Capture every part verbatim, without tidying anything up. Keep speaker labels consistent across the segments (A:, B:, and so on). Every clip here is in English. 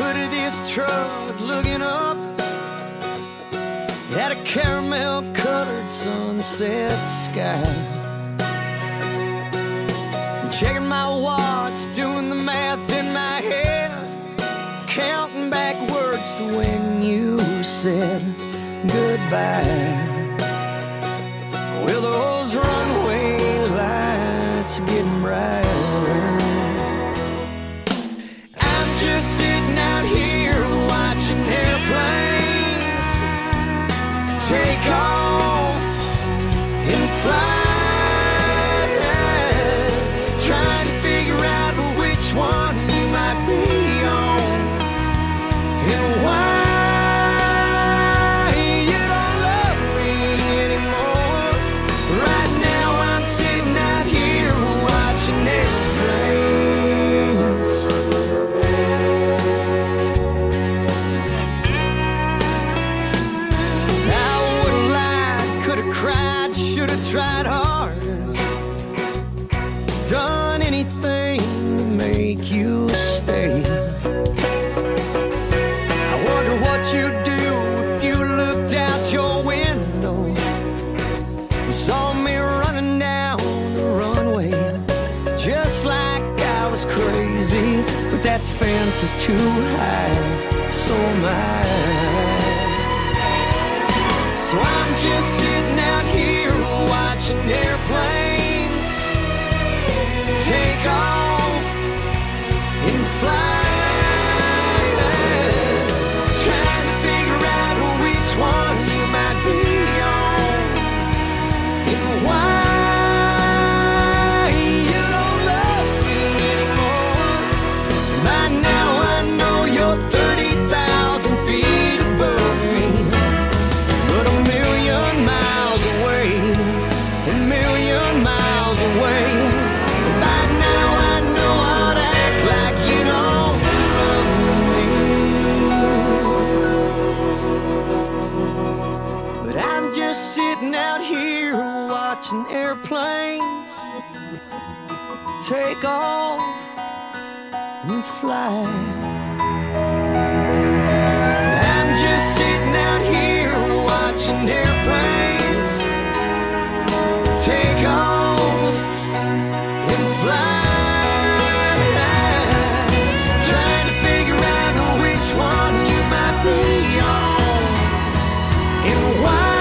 A: hood of this truck, looking up at a caramel-colored sunset sky. Checking my watch, doing the math in my head, counting backwards to when you said goodbye. Well, those runway lights are getting brighter. I'm just sitting out here watching airplanes take off and fly. One you might be on, and why you don't love me anymore. Right now I'm sitting out here watching airplanes. I would've lied, could've cried, should've tried harder, done anything make you stay. I wonder what you'd do if you looked out your window and saw me running down the runway, just like I was crazy. But that fence is too high, so am I. So I'm just sitting out here watching airplanes take off and fly, trying to figure out which one you might be on, and why you don't love me anymore. By now I know you're thirty thousand feet above me, but a million miles away, a million miles away. By now I know I'd act like you don't love me. But I'm just sitting out here watching airplanes take off and fly. I'm just sitting out here watching airplanes take off and fly. One you might be on, and why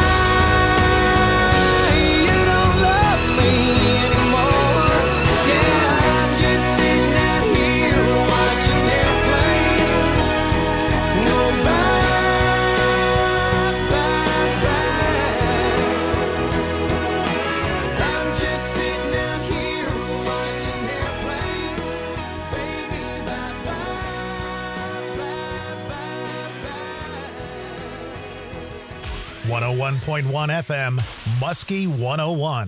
A: you don't love me anymore. Yeah, I'm just sitting out here watching airplanes go by, by, by. I'm just sitting out here watching airplanes, baby, bye, bye.
B: one oh one point one F M, Muskie one oh one.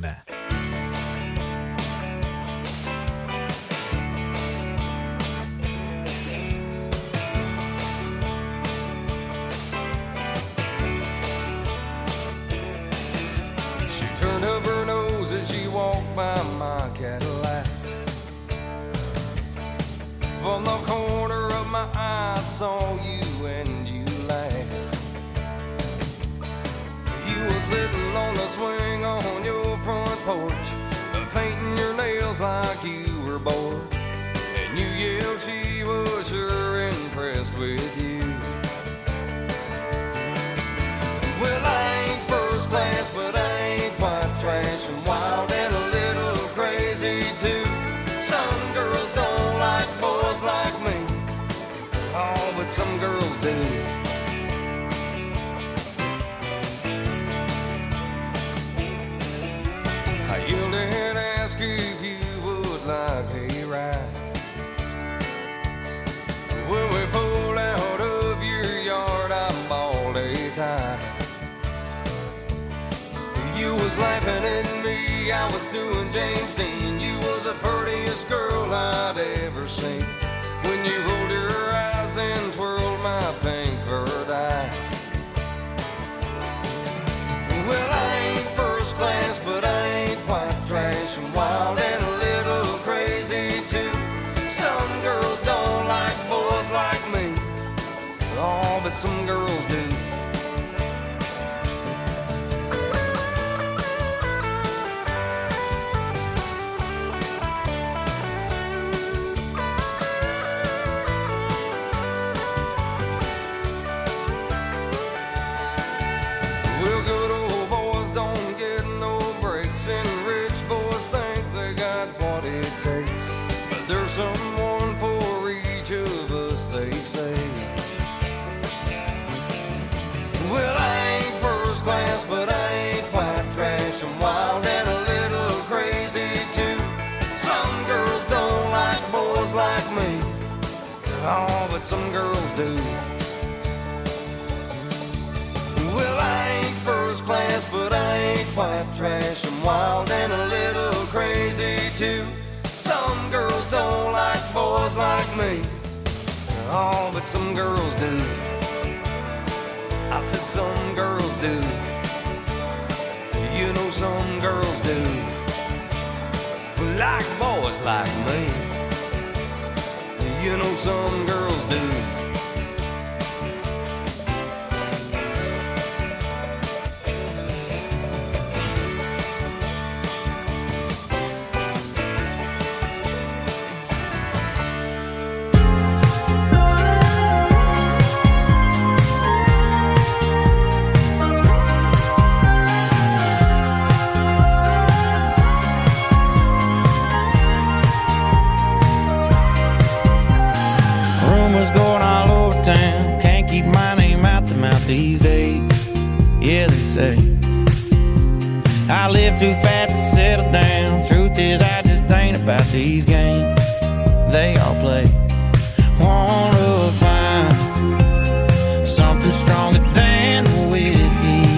C: She turned up her nose as she walked by my Cadillac. From the corner of my eye I saw you and you laughed. Sitting on the swing on your front porch, painting your nails like you were bored. And you yelled she was sure impressed with you. Well, I ain't first class, but I ain't quite trash, and wild and a little crazy too. Some girls don't like boys like me, oh, but some girls do. I yelled and asked if you would like a ride. When we pulled out of your yard, I bawled a tie. You was laughing at me, I was doing James Dean. You was the prettiest girl I'd ever seen. When you rolled your eyes and twirled my pink fur dice. Well, I ain't first class, but I ain't quite trash, and wild and a little crazy too. Some girls don't like boys like me, but some girls do. Well, good old boys don't get no breaks, and rich boys think they got what it takes. But there's someone for each of us, they say. Well, I ain't first class, but I ain't white trash. I'm wild and a little crazy too. Some girls don't like boys like me. Oh, but some girls do. Well, I ain't first class, but I ain't white trash. I'm wild and a little crazy too. Some girls don't like boys like me. Oh, but some girls do. I said some girls do. You know some girls do. Like boys like me. You know some girls do.
D: Rumors going all over town, can't keep my name out the mouth these days. Yeah, they say I live too fast to settle down. Truth is, I just ain't about these games they all play. Wanna find something stronger than the whiskey.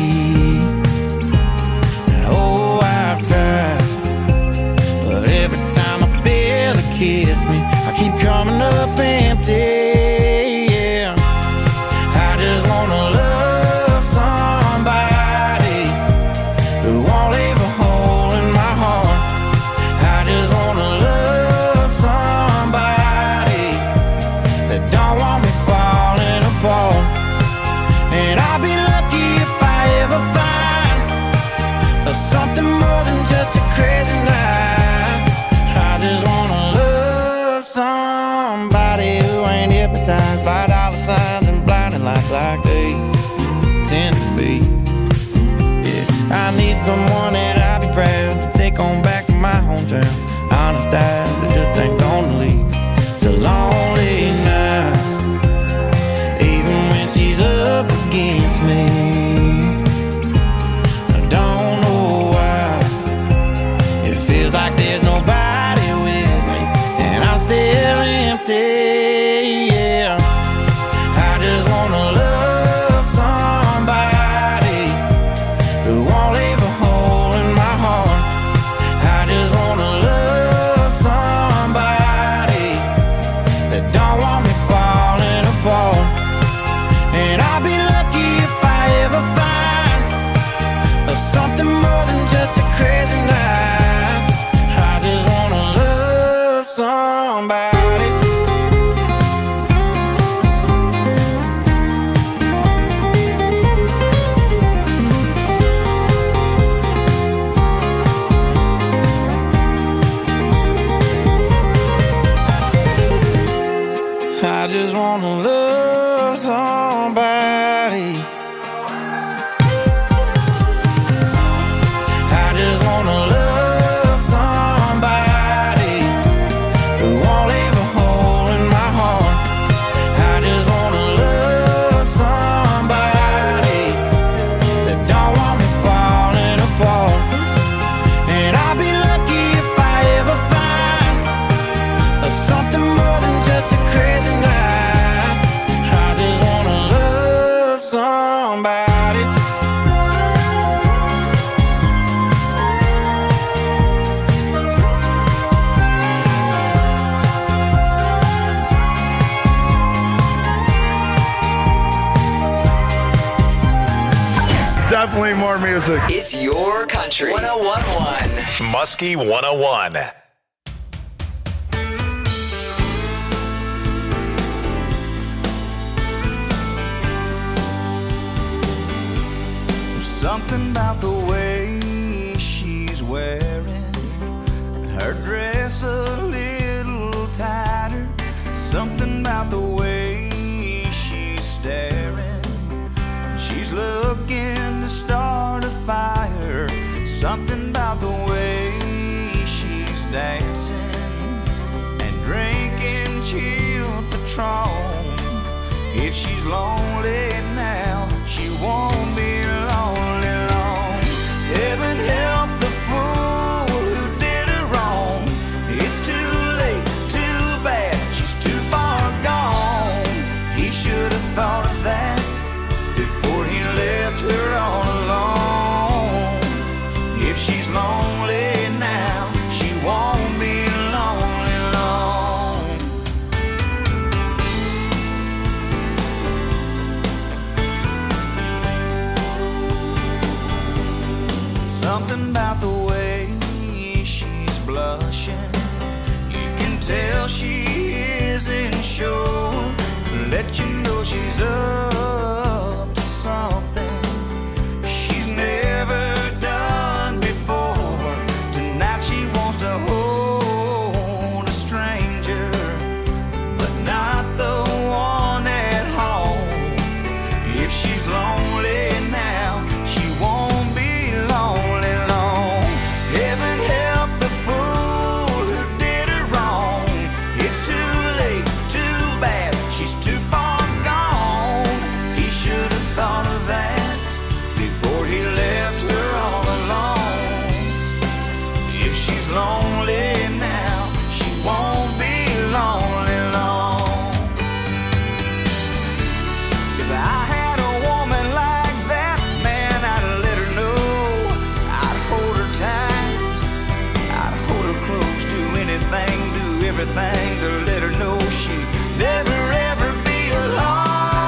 D: Oh, I've tried, but every time I feel it kiss me, I keep coming up empty. Yeah, I just wanna love somebody who won't leave a hole in my heart. I just wanna love somebody that don't want me falling apart. And I'll be lucky if I ever find something more than just a crazy night. I just wanna love somebody who ain't hypnotized by dollar signs and blinding lights like they tend to be. Yeah, I need someone that I'll be proud to take on back to my hometown. Honest eyes that just ain't gonna lead to lonely nights, even when she's up against me. I don't know why it feels like there's nobody with me, and I'm still empty. Yeah, I just wanna love somebody who won't leave a hole in my heart. I just wanna love somebody that don't want me falling apart. And I'll be lucky if I ever find something more than just a crazy night. I just wanna love somebody. I just wanna love somebody. I just wanna love somebody who won't leave a hole in my heart. I just wanna love somebody that don't want me falling apart. And I'll be lucky if I ever find something more than just a crazy night. I just wanna love somebody.
E: Definitely more music.
F: It's your country. one oh one point one.
B: Muskie one oh one.
C: Something about the way she's wearing her dress a little tighter. Something about the way she's staring. She's looking to start a fire. Something about the way she's dancing and drinking chilled Patron. If she's lonely now, she won't be lonely long. Heaven help the fool who did her wrong. It's too late, too bad, she's too far gone. He should have thought of that before he left her all alone. If she's lonely now, she won't be lonely long. Something about the way she's blushing, you can tell she isn't sure. Let you know she's up to something she's never done before. Tonight she wants to hold a stranger, but not the one at home. If she's lonely now, she won't be lonely long. Heaven help the fool who did her wrong. It's too late, too bad, she's too far gone. He should have thought of that before he left her all alone. If she's lonely now, she won't be lonely long. If I had a woman like that, man, I'd let her know. I'd hold her tight, I'd hold her close, do anything, do everything to let her know she'd never ever be alone.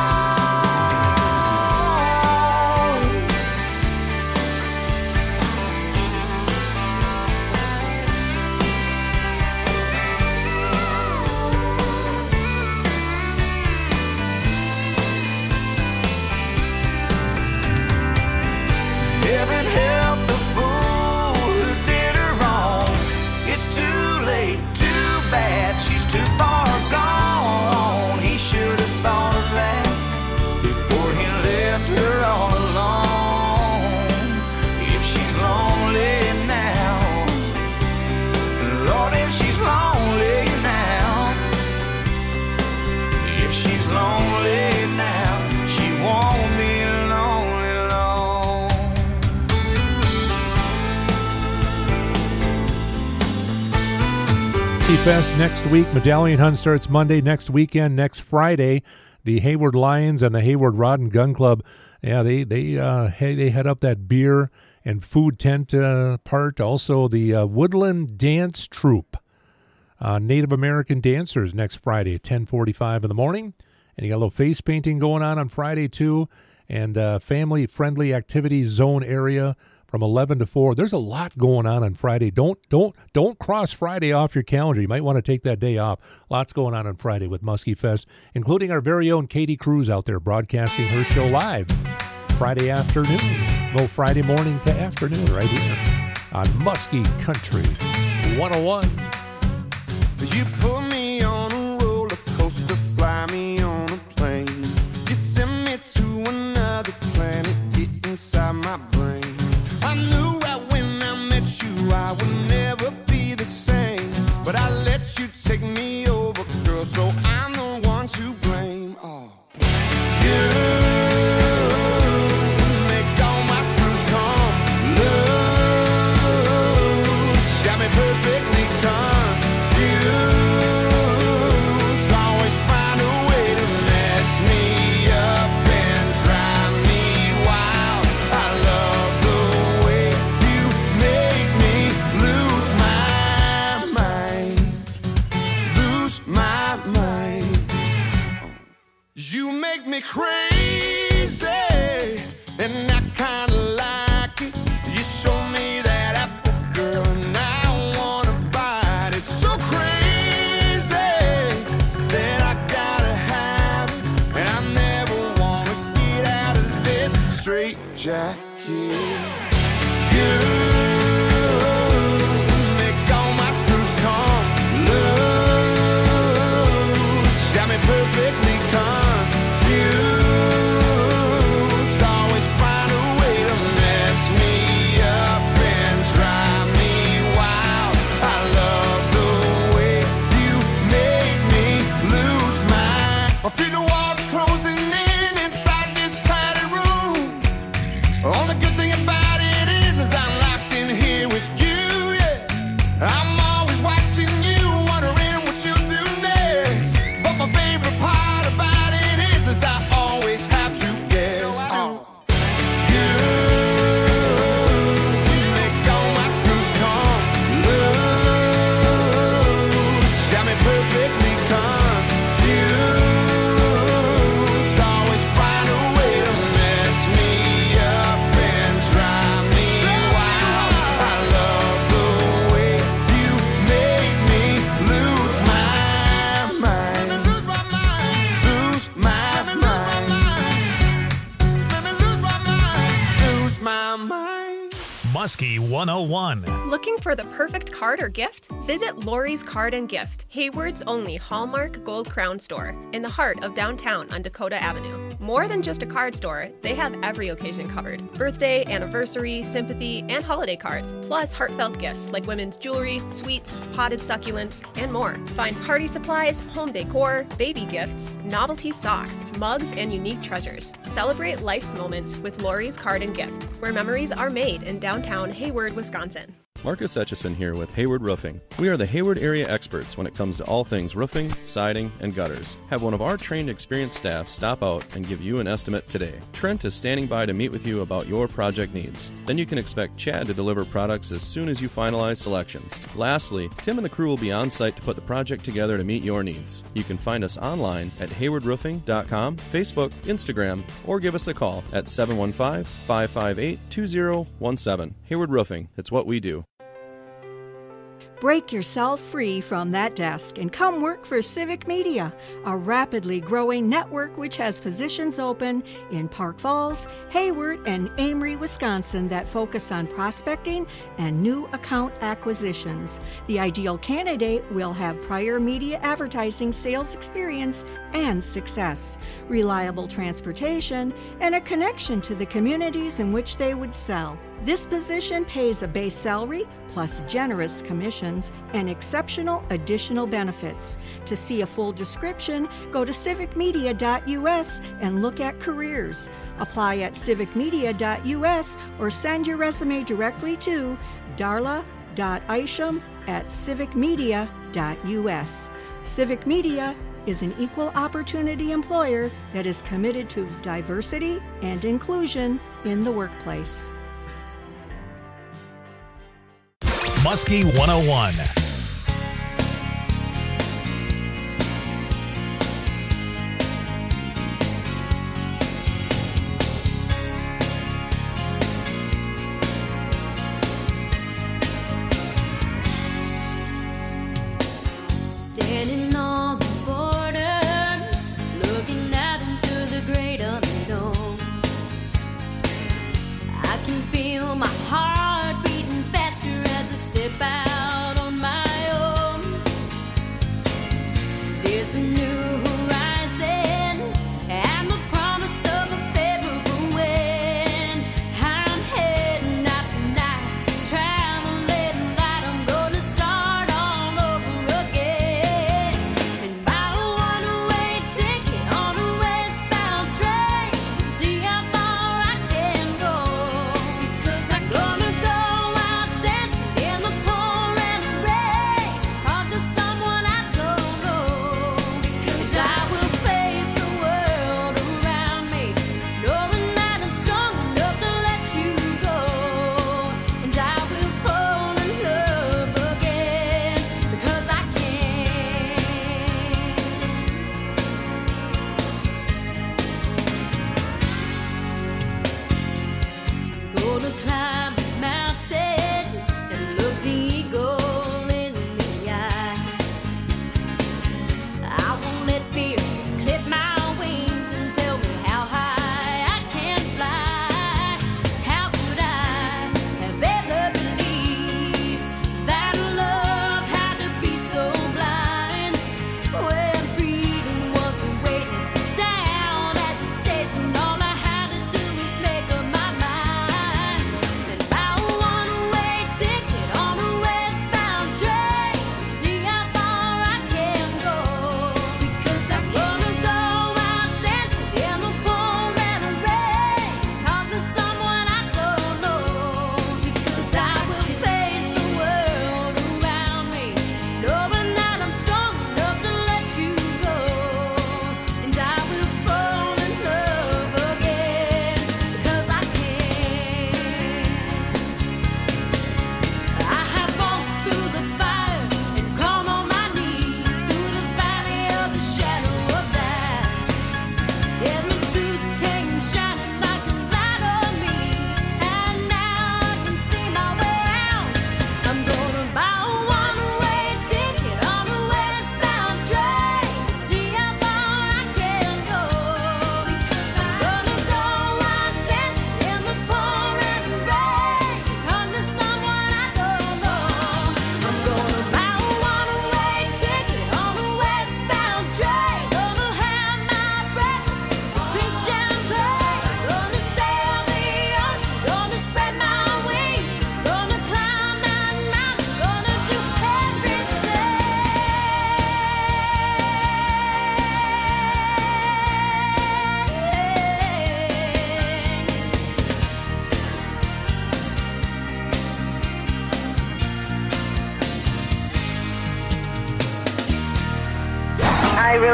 C: Heaven help the fool who did her wrong. It's too late, too bad, she's too far gone. He should have thought of that before he left her all alone. If she's lonely now, Lord, if she's lonely now, if she's lonely now, she won't be lonely long.
E: Fest next week. Medallion Hunt starts Monday. Next weekend, next Friday, the Hayward Lions and the Hayward Rod and Gun Club. Yeah, they they uh, hey, they head up that beer and food tent uh, part. Also, the uh, Woodland Dance Troupe, uh, Native American dancers, next Friday at ten forty-five in the morning. And you got a little face painting going on on Friday too, and uh, family-friendly activity zone area from eleven to four. There's a lot going on on Friday. Don't don't don't cross Friday off your calendar. You might want to take that day off. Lots going on on Friday with Muskie Fest, including our very own Katie Cruz out there broadcasting her show live Friday afternoon. Well, Friday morning to afternoon right here on Muskie Country one oh one.
G: You put me on a roller coaster, fly me on a plane. You send me to another planet, get inside my brain. I knew right when I met you I would never be the same, but I let you take me over, girl, so I'm the one to blame. Oh, you make all my screws come loose, got me perfectly confused. Always find a way to mess me up and drive me wild. I love the way you make me lose my mind, lose my mind. You make me crazy, and I kinda like it. You show me that apple, girl, and I wanna bite it. So crazy that I gotta have it, and I never wanna get out of this straight jacket. Yeah. You make all my screws come loose. Got me perfectly confused. Always find a way to mess me up and drive me wild. I love the way you make me lose my. I feel the walls closing in inside this padded room. Only good thing about it is, is I'm locked in here with you, yeah. I'm always watching you, wondering what you'll do next. But my favorite part about it is, is I always have to guess. Oh. You make all my screws come loose. Got me perfectly confused. Always find a way to mess me up and drive me wild. I love the way you make me lose my mind. Lose my mind. Lose my mind. Lose my mind. Lose my mind.
B: Muskie one oh one.
H: Looking for the perfect card or gift? Visit Lori's Card and Gift, Hayward's only Hallmark Gold Crown store in the heart of downtown on Dakota Avenue. More than just a card store, they have every occasion covered. Birthday, anniversary, sympathy, and holiday cards, plus heartfelt gifts like women's jewelry, sweets, potted succulents, and more. Find party supplies, home decor, baby gifts, novelty socks, mugs, and unique treasures. Celebrate life's moments with Lori's Card and Gift, where memories are made in downtown Hayward, Wisconsin.
I: Marcus Etchison here with Hayward Roofing. We are the Hayward area experts when it comes to all things roofing, siding, and gutters. Have one of our trained, experienced staff stop out and give you an estimate today. Trent is standing by to meet with you about your project needs. Then you can expect Chad to deliver products as soon as you finalize selections. Lastly, Tim and the crew will be on site to put the project together to meet your needs. You can find us online at hayward roofing dot com, Facebook, Instagram, or give us a call at seven one five, five five eight, two zero one seven. Hayward Roofing, it's what we do.
J: Break yourself free from that desk and come work for Civic Media, a rapidly growing network which has positions open in Park Falls, Hayward, and Amory, Wisconsin that focus on prospecting and new account acquisitions. The ideal candidate will have prior media advertising sales experience and success, reliable transportation, and a connection to the communities in which they would sell. This position pays a base salary plus generous commissions and exceptional additional benefits. To see a full description, go to civic media dot U S and look at careers. Apply at civic media dot U S or send your resume directly to darla dot isham at civic media dot U S. Civic Media is an equal opportunity employer that is committed to diversity and inclusion in the workplace.
B: Muskie one oh one.
K: Standing on the border, looking out into the great unknown. I can feel my heart beating faster as I step out on my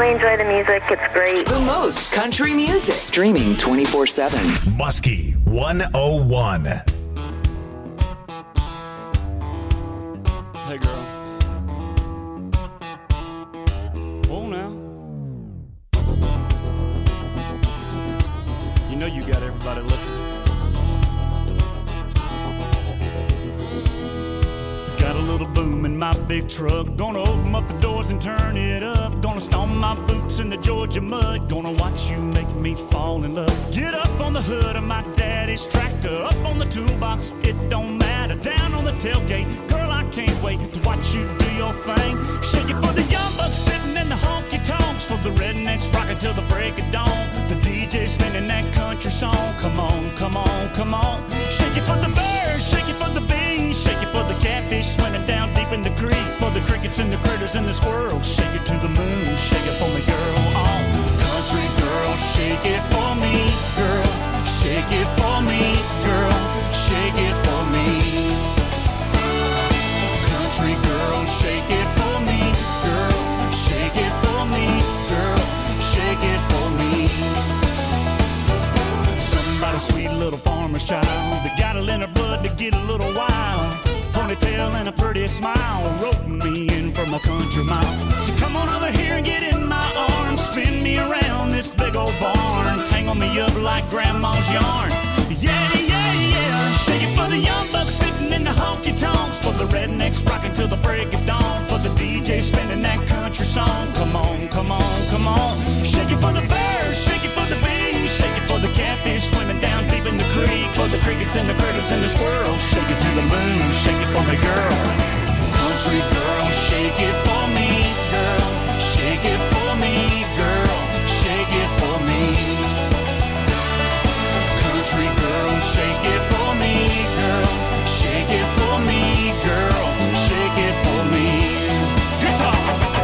L: really enjoy the music. It's great.
F: The most country music. Streaming twenty-four seven.
B: Muskie one oh one.
M: Hey, girl. Oh, now. You know you got everybody looking. Got a little boom in my big truck. Gonna open up the doors and turn it up. Gonna stomp my boots in the Georgia mud. Gonna watch you make me fall in love. Get up on the hood of my daddy's tractor. Up on the toolbox, it don't matter. Down on the tailgate, girl, I can't wait to watch you do your thing. Shake it for the young bucks sitting in the honky tonks. For the rednecks rocking till the break of dawn. The D J spinning that country song. Come on, come on, come on. Shake it for the birds, shake it for the bees. Shake it for the catfish swimming down deep in the creek. For the crickets and the critters and the squirrels. Shake it to the moon, shake it for me, girl. Oh, country girl, shake it for me, girl. Shake it for me, girl. Shake it for me. Country girl, shake it for me, girl. Shake it for me, girl. Shake it for me. Somebody sweet little farmer's child that got it in her blood to get a little wild. Ponytail and a pretty smile, roping me in from a country mile. So come on over here and get in my arms, spin me around this big old barn, tangle me up like grandma's yarn. Yeah, yeah, yeah. Shake it for the young bucks sitting in the honky tonks. For the rednecks rocking till the break of dawn. For the D J spinning that country song. Come on, come on, come on. Shake it for the birds, shake it for the bees. Shake it for the catfish swimming down deep in the creek. For the crickets and the critters and the squirrels. Shake it to the moon, shake it for me, girl. Country girl, shake it for me, girl. Shake it for me, girl. Shake it for me. Country girl, shake it for me, girl. Shake it for me, girl. Shake it for me. Guitar.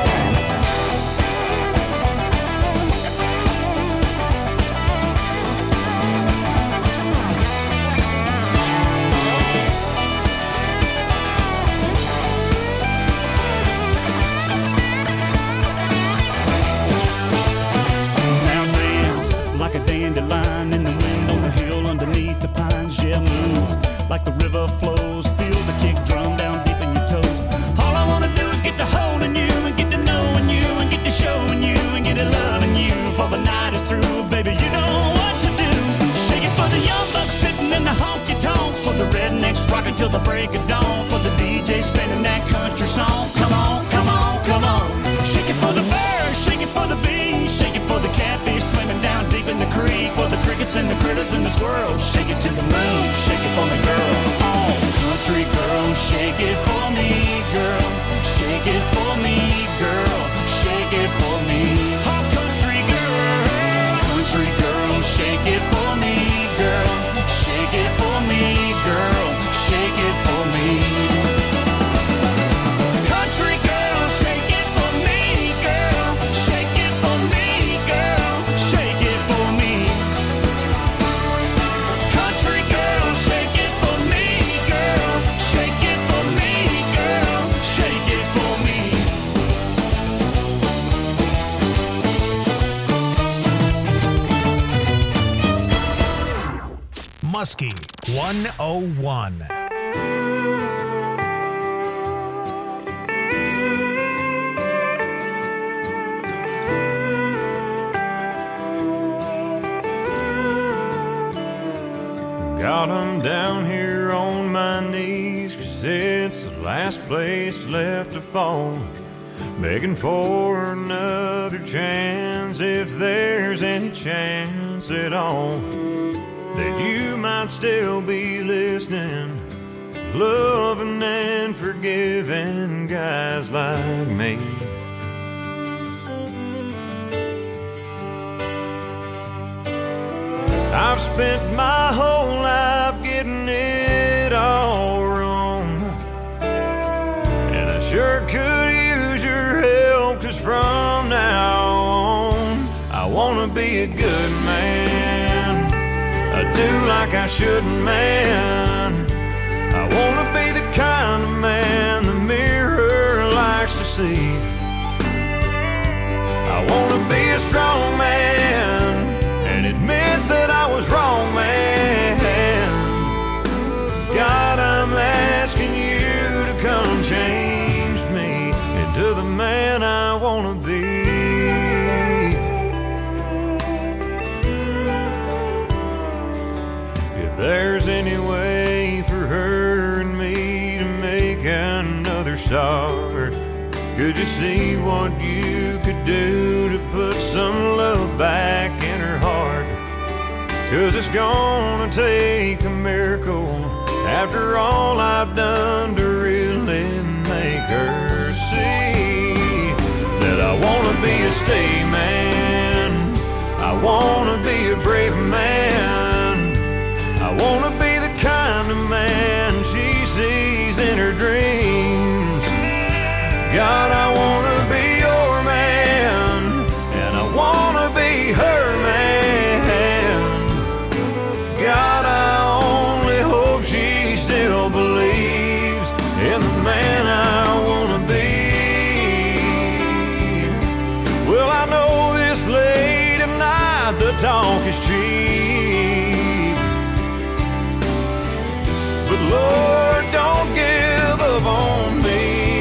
M: Dandelion in the wind on the hill underneath the pines. Yeah, move like the river flows. Feel the kick drum down deep in your toes. All I wanna do is get to holding you and get to knowing you and get to showing you and get to loving you. For the night is through, baby, you know what to do. Shake it for the young bucks sitting in the honky tonks. For the rednecks rocking till the break of dawn. For the D J spinning that country song. Come on, come on, come on. Shake it for the birds, shake it for the bees. Shake it for the catfish swimming down deep in the creek. For the crickets and the critters and the squirrels. Shake it to the moon, shake it for me, girl. Oh, country girl, shake it for me, girl. Shake it for me, girl. Shake it for me. Oh, country girl, country girl, shake it for me, girl. Shake it for me, girl. Shake it for me. Country girl, shake it for me, girl. Shake it for me, girl. Shake it for me. Country girl, shake it for me, girl. Shake it for me, girl. Shake it for me.
B: Muskie one oh one.
N: Got 'em down here on my knees, 'cause it's the last place left to fall. Begging for another chance, if there's any chance at all, that you might still be listening, loving and forgiving guys like me. I've spent my whole life getting it all wrong, and I sure could use your help, 'cause from now on I wanna be a good man. I do like I shouldn't, man. I wanna be the kind of man the mirror likes to see. I wanna strong man and admit that I was wrong, man. God, I'm asking you to come change me into the man I want to be. If there's any way for her and me to make another start, could you see what you could do to put some love back in her heart? 'Cause it's gonna take a miracle after all I've done to really make her see that I wanna be a stay man, I wanna be a brave man, I wanna be the kind of man she sees in her dreams. God, I wanna be your man, and I wanna be her man. God, I only hope she still believes in the man I wanna be. Well, I know this late at night the talk is cheap, but Lord, don't give up on me.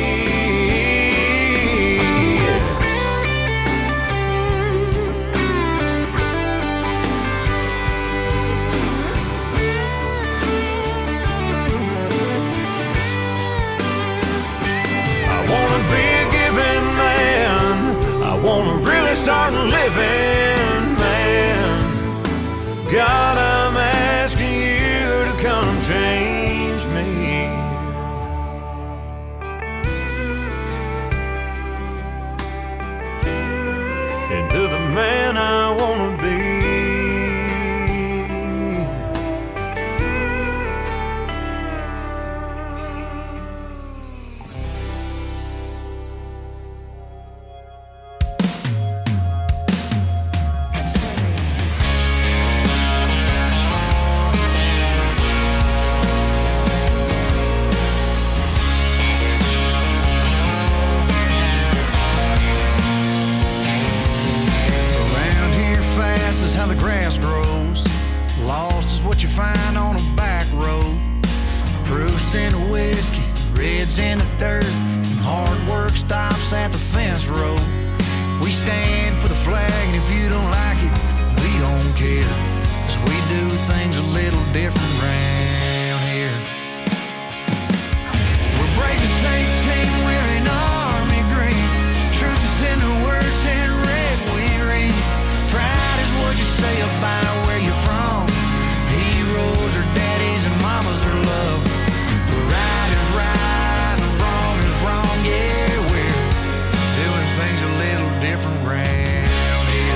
N: Start living, man. God, I'm asking you to come change me into the man I want to be.
D: How the grass grows. Lost is what you find on a back road. Proofs in the whiskey, reds in the dirt, and hard work stops at the fence road. We stand for the flag, and if you don't like it, we don't care, 'cause we do things a little different round here. We're brave as eighteen, wearing army green. Truth is in the words in red we read. Pride is what you say about where you're from. Heroes are daddies and mamas are love. Right is right and wrong is wrong. Yeah, we're doing things a little different round here.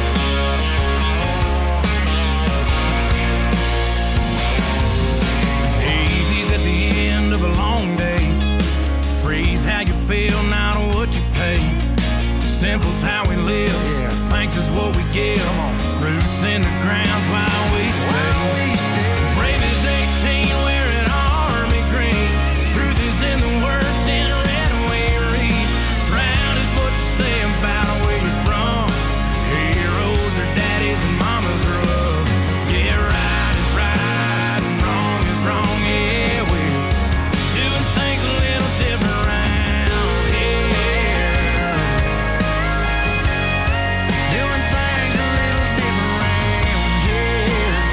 D: Easy's at the end of a long day. Free's how you feel, not what you pay. Simple's how we live, yeah. Thanks is what we give. Roots in the ground's why we stay. We stay. Brave as eighteen, wearing army green. Truth is in the words in red we read. Proud is what you say about where you're from. Heroes are daddies and mamas are love. Yeah, right is right and wrong is wrong. Yeah, we're doing things a little different round here. Doing things a little different round here.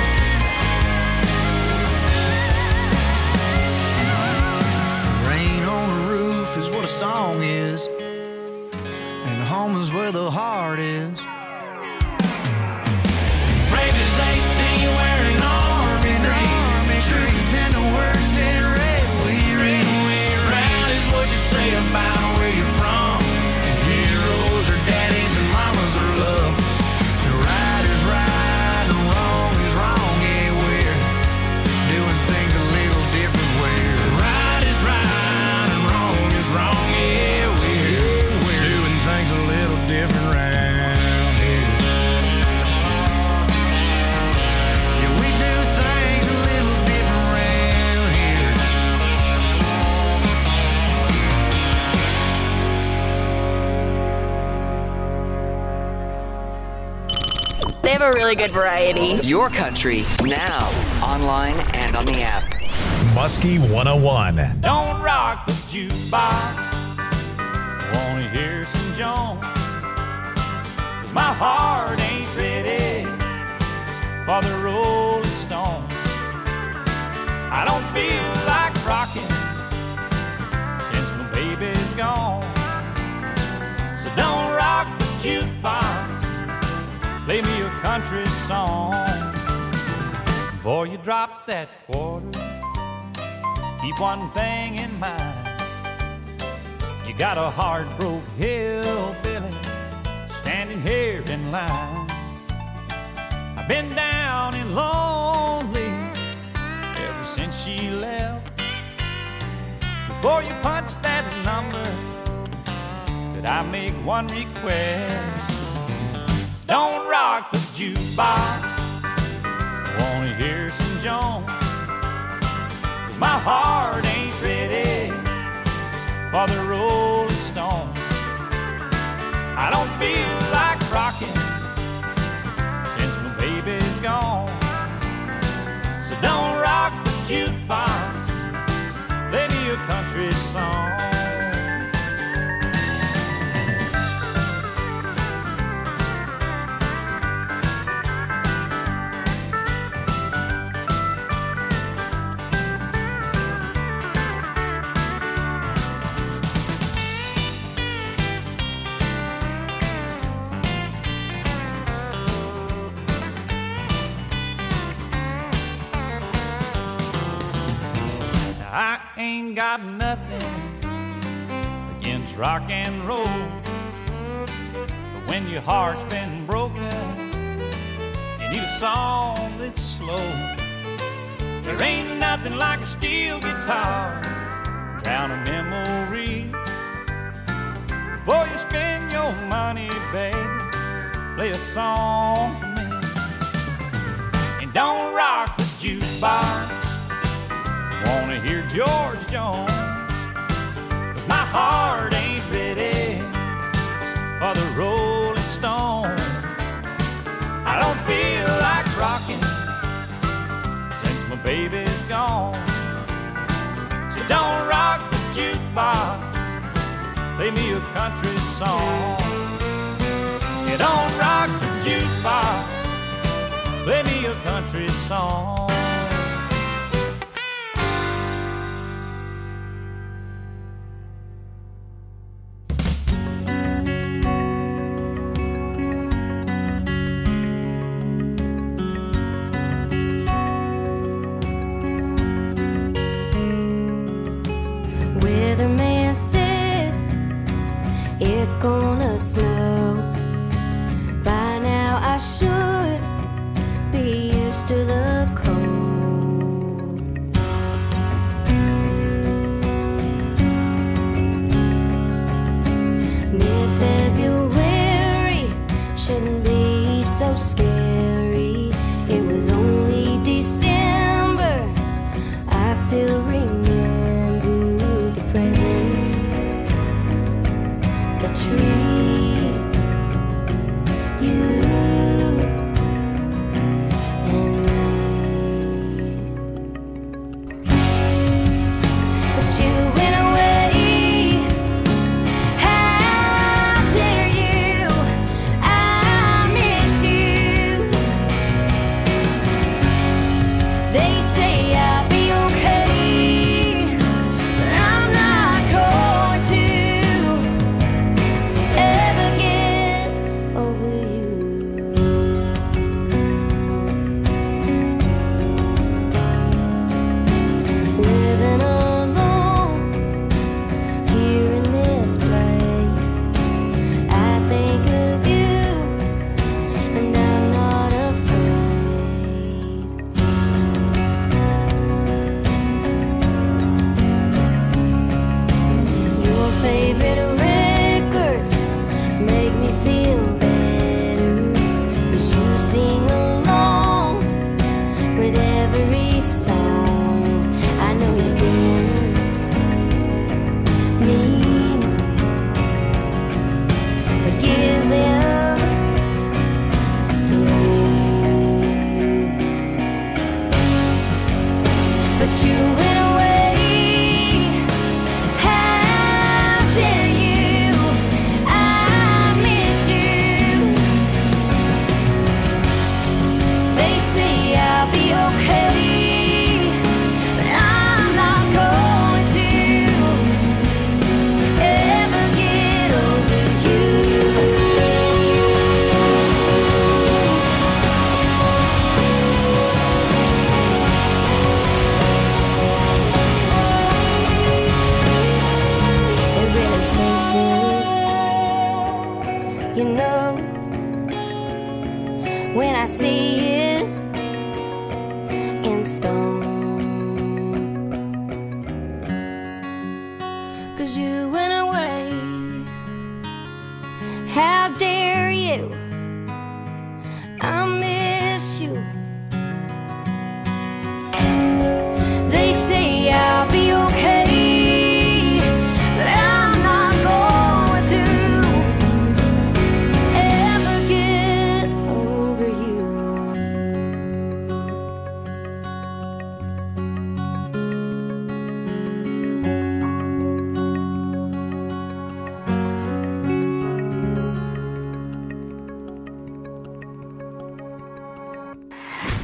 F: have a really good variety. Your country, now, online and on the app.
B: Muskie one oh one.
M: Don't rock the jukebox. Wanna hear some Jones? 'Cause my heart ain't ready for the Rolling Stones. I don't feel like rocking since my baby's gone. So don't rock the jukebox. Play me a country song. Before you drop that quarter, keep one thing in mind. You got a heart-broke hillbilly standing here in line. I've been down and lonely ever since she left. Before you punch that number, could I make one request? Don't rock the jukebox. I wanna hear some Jones. 'Cause my heart ain't ready for the Rolling Stones. I don't feel like rocking since my baby's gone. So don't rock the jukebox. Play me a country song. I ain't got nothing against rock and roll, but when your heart's been broken, you need a song that's slow. There ain't nothing like a steel guitar, drown a memory. Before you spend your money, baby, play a song for me. And don't rock the jukebox. Wanna hear George Jones? 'Cause my heart ain't ready for the Rolling Stones. I don't feel like rocking since my baby's gone. So don't rock the jukebox. Play me a country song. You don't rock the jukebox. Play me a country song.
K: Weatherman said it's gonna snow. By now I should be used to the cold.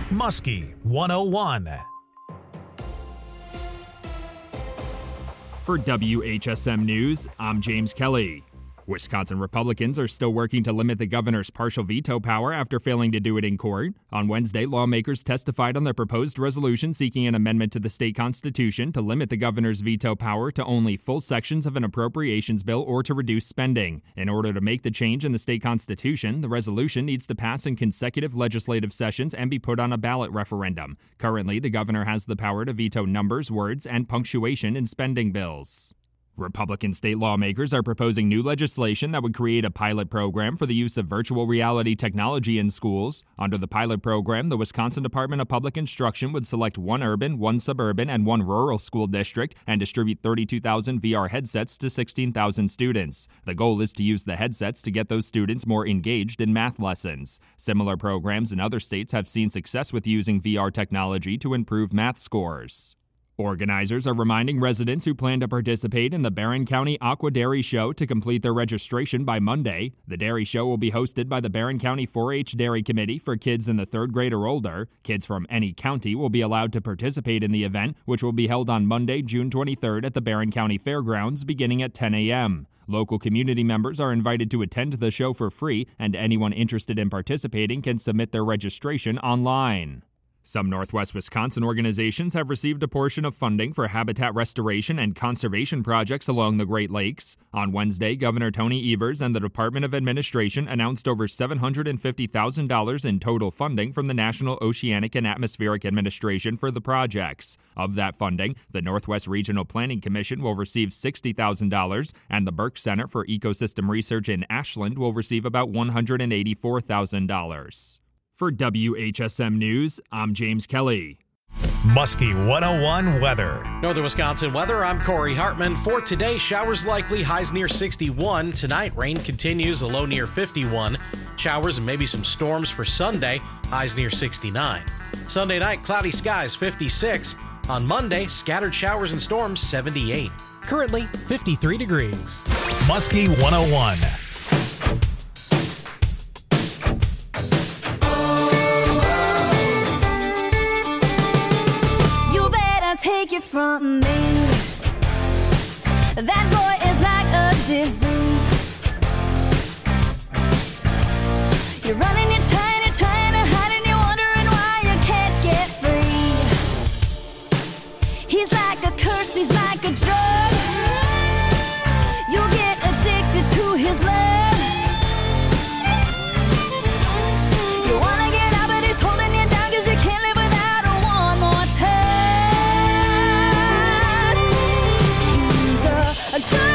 B: Muskie one oh one.
L: For W H S M News, I'm James Kelly. Wisconsin Republicans are still working to limit the governor's partial veto power after failing to do it in court. On Wednesday, lawmakers testified on their proposed resolution seeking an amendment to the state constitution to limit the governor's veto power to only full sections of an appropriations bill or to reduce spending. In order to make the change in the state constitution, the resolution needs to pass in consecutive legislative sessions and be put on a ballot referendum. Currently, the governor has the power to veto numbers, words, and punctuation in spending bills. Republican state lawmakers are proposing new legislation that would create a pilot program for the use of virtual reality technology in schools. Under the pilot program, the Wisconsin Department of Public Instruction would select one urban, one suburban, and one rural school district and distribute thirty-two thousand V R headsets to sixteen thousand students. The goal is to use the headsets to get those students more engaged in math lessons. Similar programs in other states have seen success with using V R technology to improve math scores. Organizers are reminding residents who plan to participate in the Barron County Aqua Dairy Show to complete their registration by Monday. The dairy show will be hosted by the Barron County four H Dairy Committee for kids in the third grade or older. Kids from any county will be allowed to participate in the event, which will be held on Monday, June twenty-third at the Barron County Fairgrounds beginning at ten a.m. Local community members are invited to attend the show for free, and anyone interested in participating can submit their registration online. Some Northwest Wisconsin organizations have received a portion of funding for habitat restoration and conservation projects along the Great Lakes. On Wednesday, Governor Tony Evers and the Department of Administration announced over seven hundred fifty thousand dollars in total funding from the National Oceanic and Atmospheric Administration for the projects. Of that funding, the Northwest Regional Planning Commission will receive sixty thousand dollars, and the Burke Center for Ecosystem Research in Ashland will receive about one hundred eighty-four thousand dollars. For W H S M News, I'm James Kelly.
B: Muskie one oh one weather.
O: Northern Wisconsin weather, I'm Corey Hartman. For today, showers likely, highs near sixty-one. Tonight, rain continues, a low near fifty-one. Showers and maybe some storms for Sunday, highs near sixty-nine. Sunday night, cloudy skies, fifty-six. On Monday, scattered showers and storms, seventy-eight. Currently, fifty-three degrees.
B: Muskie one oh one.
P: Take it from me. That boy is like a disease. You're running, you're trying, you're trying to hide, and you're wondering why you can't get free. He's like a curse, he's like a drug. You'll get addicted to his love. You wanna get out, but he's holding you down, cause you can't live without her one more time. A good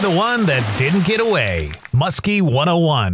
B: the one that didn't get away. Muskie one oh one.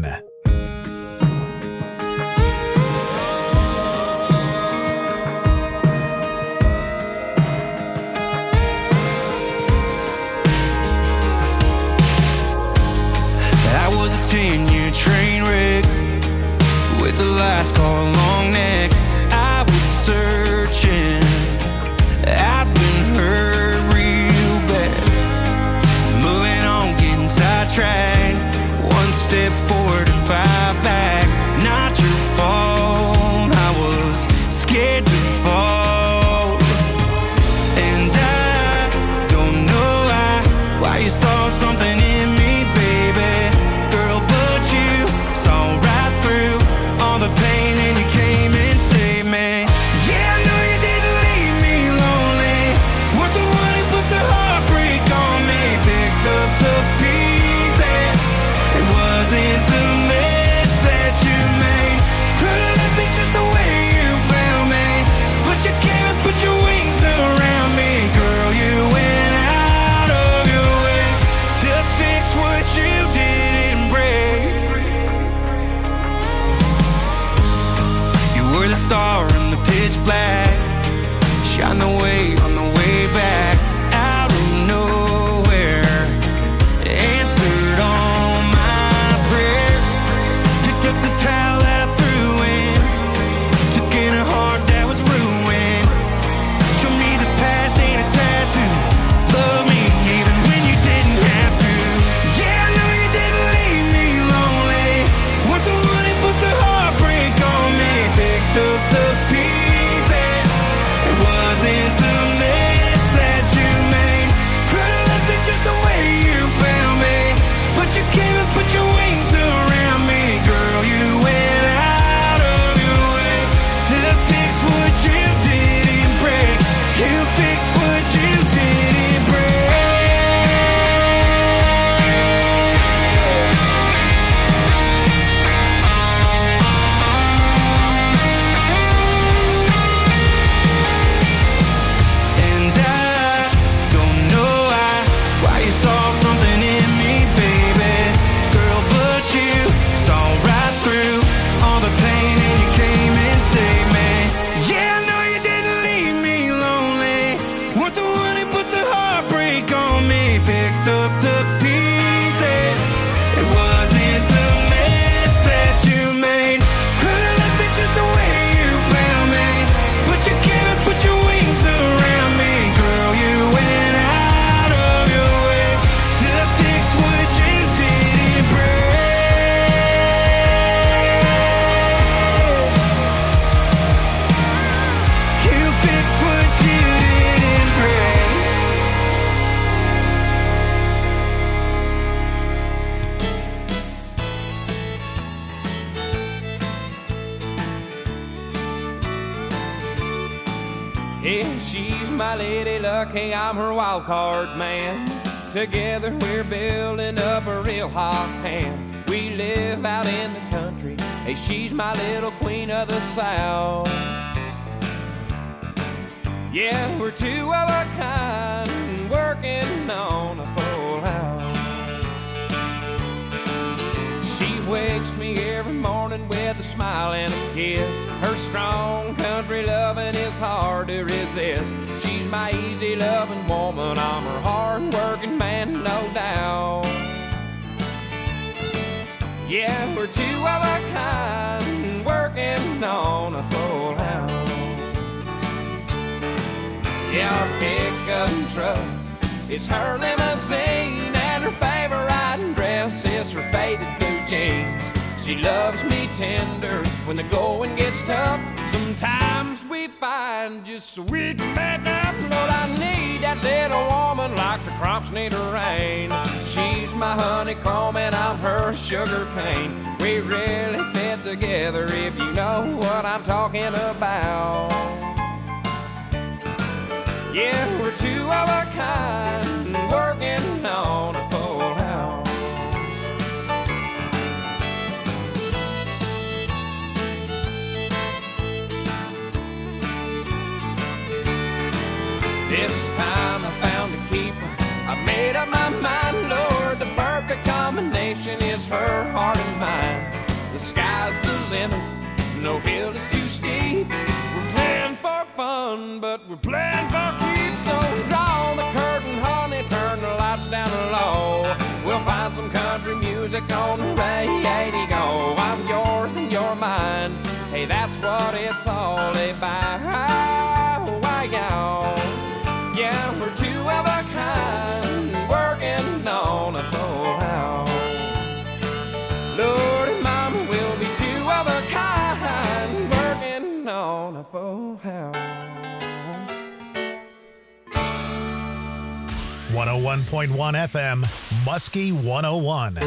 G: I was a ten-year train wreck with a last call long neck. I was searching, I've been hurt real bad. Moving on, getting sidetracked. One step forward and five back. Not your fault, I was scared to fall. And I don't know why, why you saw something in me, baby. Girl, but you saw right through all the pain and you came and saved me. Yeah, I know you didn't leave me lonely. Weren't the one who put the heartbreak on me. Picked up the pieces. It wasn't the mess that you made. Could've left me just the way you found me. But you came and put your wings around me. Girl, you went out of your way to fix what you didn't break. You were the star in the pitch black. Shine the way on the way back. Out of nowhere, answered all my prayers. Picked up the towel that I threw in. Took in a heart that was ruined. Show me the past ain't a tattoo. Love me even when you didn't have to. Yeah, I know you didn't leave me lonely. Weren't the one who put the heartbreak on me. Picked up the pieces. It wasn't the mess that you made. Could've left me just the way you found me. But you came and put your wings around me. Girl, you went out of your way to fix what you didn't break. You fixed what you didn't break. And I don't know why, why you saw something in me, baby. Girl, but you saw right through all the pain and you came and saved me. Yeah, I know you didn't leave me lonely. Weren't the one who put the heartbreak on me. Picked up the pieces. It wasn't the mess that you made. Could've left me just the way you found me. But you came and put your wings around me. Girl, you went out of your way to fix what you didn't break. You fixed what you didn't break.
Q: Yeah, she's my lady luck, hey, I'm her wild card man. Together we're building up a real hot hand. We live out in the country, hey, she's my little queen of the South. Yeah, we're two of a kind, working on a full house. She wakes me every morning with a smile and a kiss. Her strong country loving is hard to resist. She's my easy loving woman, I'm her hard working man, no doubt. Yeah, we're two of a kind, working on a full house. Yeah, our pickup truck is her limousine, and her favorite dress is her faded blue jeans. She loves me tender when the going gets tough. Sometimes we find just so we can make up. Lord, I need that little woman like the crops need a rain. She's my honeycomb and I'm her sugar cane. We really fit together if you know what I'm talking about. Yeah, we're two of a kind, working on a full house. This time I found a keeper. I made up my mind, Lord, the is her heart and mine. The sky's the limit, no hill is too steep. We're playing for fun, but we're playing for keeps. So draw the curtain, honey, turn the lights down low. We'll find some country music on the radio. I'm yours and you're mine. Hey, that's what it's all about. Yeah, we're two of a kind, working on a full house. Lord and Mama will be two of a kind, working on a full house.
B: one oh one point one F M, Muskie one oh one.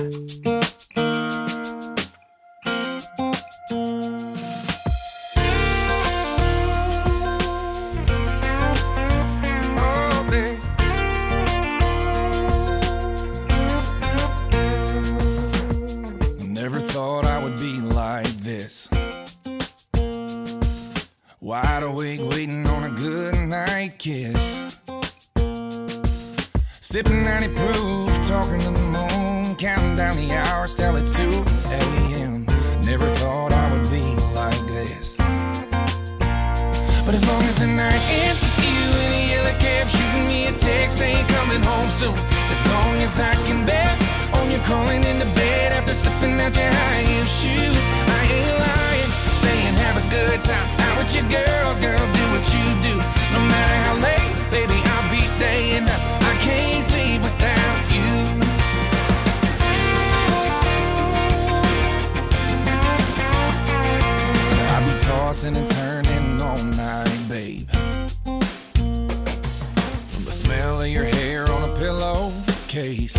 G: Wide awake, waiting on a good night kiss. Sipping ninety proof, talking to the moon, counting down the hours till it's two a.m. Never thought I would be like this. But as long as the night ends with you in a yellow cab, shooting me a text, ain't coming home soon. As long as I can bet on you calling into bed after slipping out your high heel shoes, I ain't lying, saying have a good time out with your girls, girl, do what you do. No matter how late, baby, I'll be staying up. I can't sleep without you. I'll be tossing and turning all night, babe. From the smell of your hair on a pillowcase.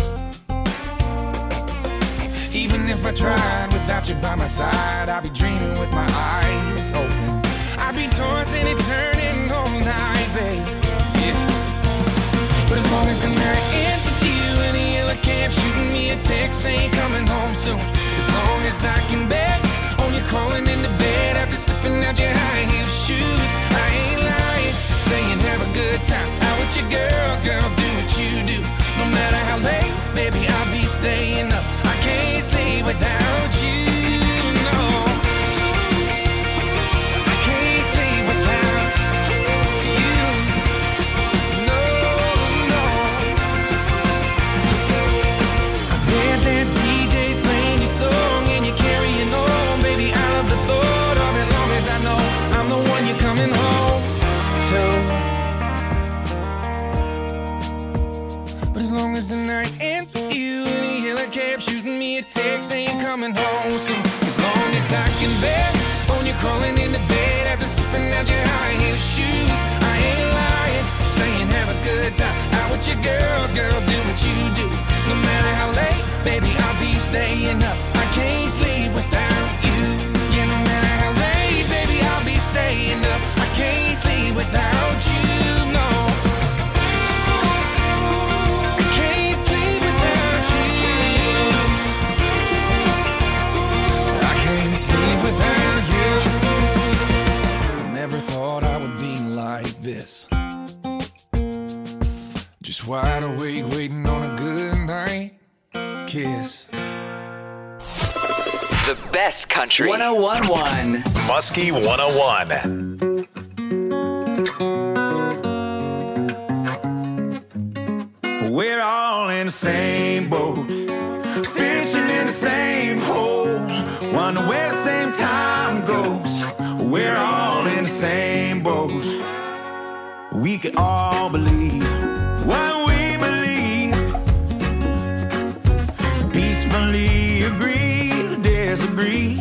G: Even if I tried without you by my side, I'd be dreaming with my eyes open. I'd be tossing and turning all night, babe. Yeah. But as long as the night ends with you in a yellow cab, shooting me a text, ain't coming home soon. As long as I can bet on you crawling into bed after slipping out your high heel shoes, I ain't lying, saying have a good time out with your girls, girl, do what you do. No matter how late, baby, I'll be staying up. I can't sleep without you, no. I can't sleep without you, no, no. I bet that D J's playing your song and you're carrying on, baby, I love the thought of it, long as I know I'm the one you're coming home to. But as long as the night ends with you in a yellow cab, shooting me a text, ain't coming home soon. As long as I can bet on you crawling into bed after slipping out your high heel shoes, I ain't lying, saying have a good time out with your girls, girl, do what you do. No matter how late, baby, I'll be staying up. I can't sleep without you. Yeah, no matter how late, baby, I'll be staying up. I can't sleep without you, no. Never thought I would be like this. Just wide awake, waiting on a good night kiss.
F: The best country. one oh one point one.
B: Muskie one oh one.
G: We're all in the same boat, fishing in the same hole, wonder where the same time goes. We're all in the same boat. We can all believe what we believe. Peacefully agree to disagree.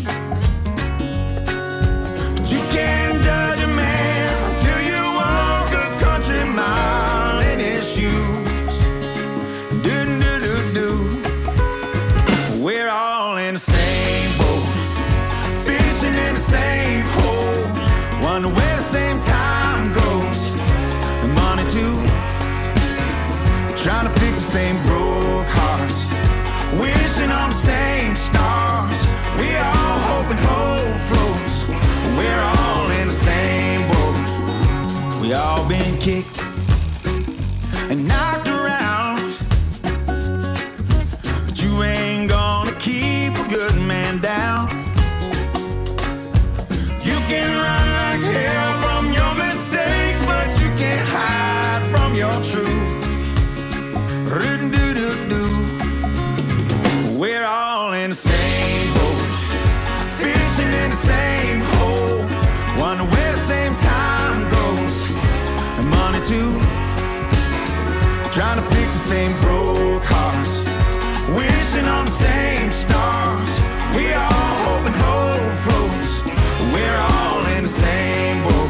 G: But you can't judge a man till you walk a country mile in his shoes. Do do do do. We're all in the same boat, fishing in the same hole, wonder where the same time goes. And money too, trying to fix the same broke hearts, wishing on the same stars. We all hoping hope floats. We're all in the same boat. We all been kicked and knocked around, but you ain't gonna keep trying to fix the same broke hearts, wishing on the same stars. We all hope and hope floats, we're all in the same boat.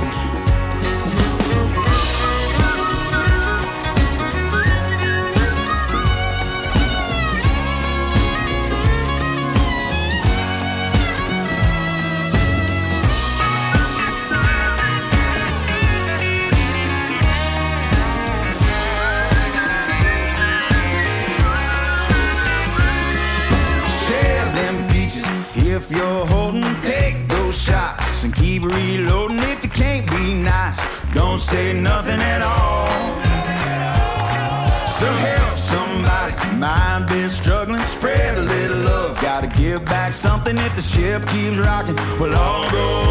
G: If you're holding, take those shots and keep reloading. If you can't be nice, don't say nothing at all. So help somebody, mind been struggling, spread a little love. Gotta give back something if the ship keeps rocking. We'll all go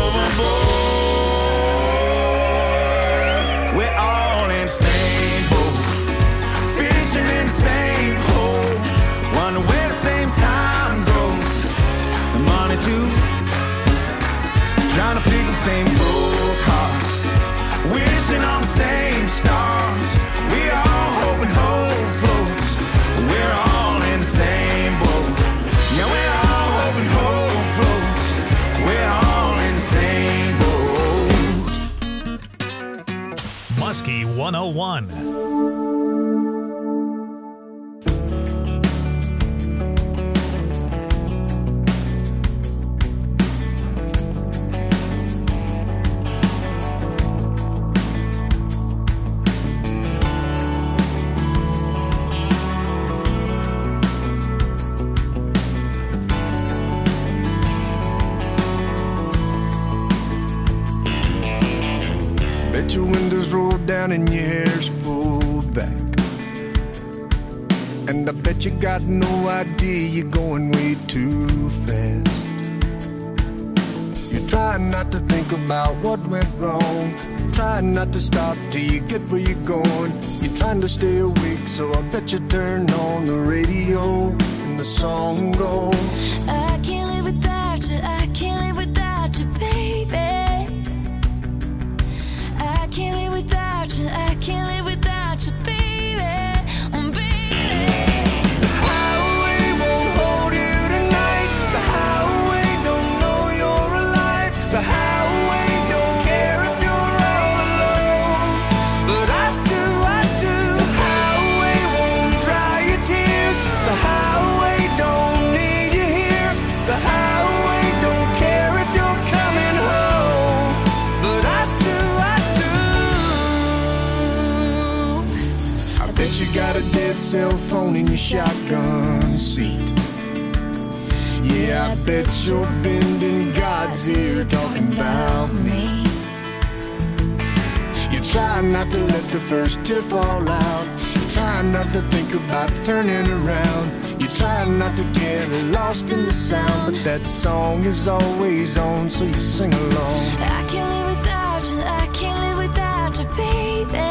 G: overboard. We're all in the same boat, fishing in the same hole, wonder where the same time goes. The money too, trying to fix the same broke hearts, wishing on the same stars. We all hope and hope floats, we're all in the same boat. Yeah, we're all hope and hope floats, we're all in the same boat.
B: Muskie one oh one.
G: Your windows rolled down and your hair's pulled back, and I bet you got no idea you're going way too fast. You're trying not to think about what went wrong, trying not to stop till you get where you're going. You're trying to stay awake, so I bet you turn on the radio and the song goes,
K: I can't live without you, I can't live without you, baby. I can't live without you, I can't live without you, baby, oh, baby.
G: The highway won't hold you tonight. The highway don't know you're alive. The highway don't care if you're all alone. But I do, I do. The highway won't dry your tears. The highway don't need you here. The highway don't care if you're coming home. But I do, I do. I bet you got a dead cell phone in your shotgun seat. Yeah, I bet you're bending God's ear talking about me. You're trying not to let the first tear fall out. You're trying not to think about turning around. You're trying not to get lost in the sound. But that song is always on, so you sing along.
K: I can't live without you, I can't live without you, baby.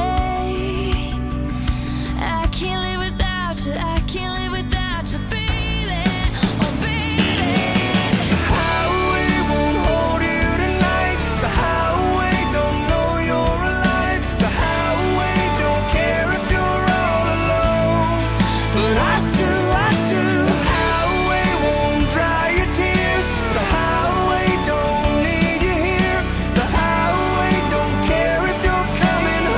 K: I can't live without you, I can't live without you, baby, oh, baby.
G: The highway won't hold you tonight. The highway don't know you're alive. The highway don't care if you're all alone. But I do, I do. The highway won't dry your tears. The highway don't need you here. The highway don't care if you're coming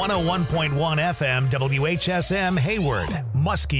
B: one oh one point one F M W H S M Hayward, Muskie.